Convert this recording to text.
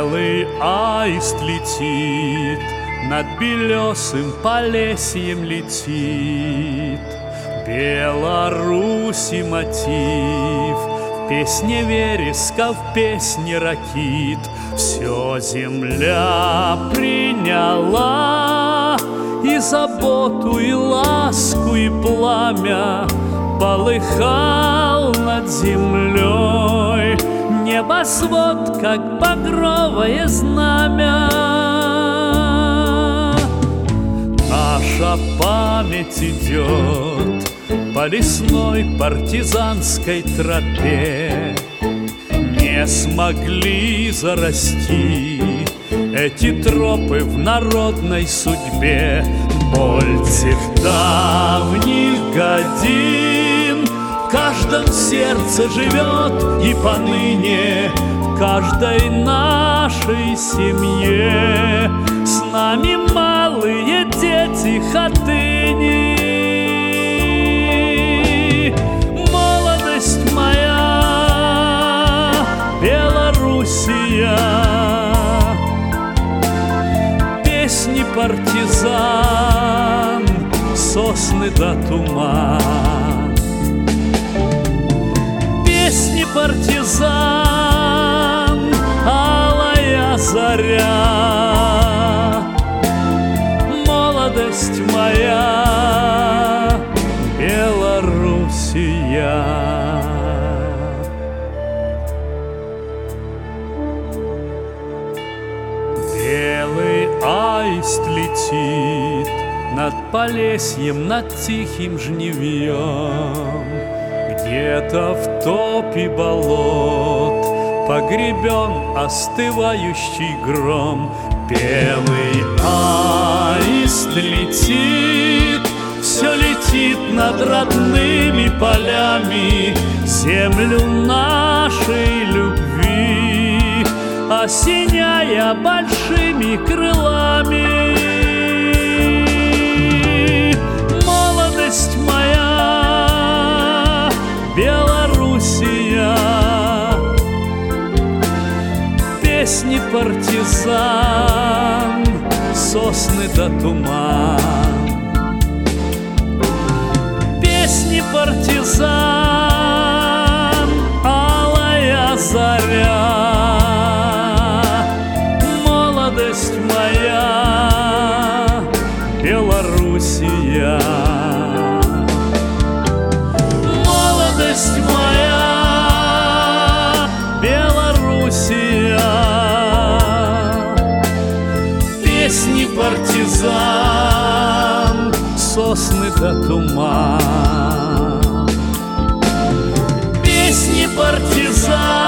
Белый аист летит, над белесым Полесьем летит. Беларуси мотив, в песне вереска, в песне ракит. Все земля приняла, и заботу, и ласку, и пламя. Полыхал над землей небосвод, как багровое знамя. Наша память идет по лесной партизанской тропе. Не смогли зарасти эти тропы в народной судьбе. Боль тех давних годин в каждом сердце живет и поныне, в каждой нашей семье. С нами малые дети хатыни. Молодость моя, Белоруссия, песни партизан, сосны да туман. Песни партизан, алая заря. Молодость моя, Белоруссия. Белый аист летит над Полесьем, над тихим жнивьем. Где-то в топе болот погребен остывающий гром. Белый аист летит, все летит над родными полями, землю нашей любви осеняя большими крылами. Молодость моя, Белоруссия, песни партизан, сосны да туман. Песни партизан, алая заря. Молодость моя, Белоруссия. Молодость моя, Белоруссия, песни партизан, сосны да туман. Песни партизан,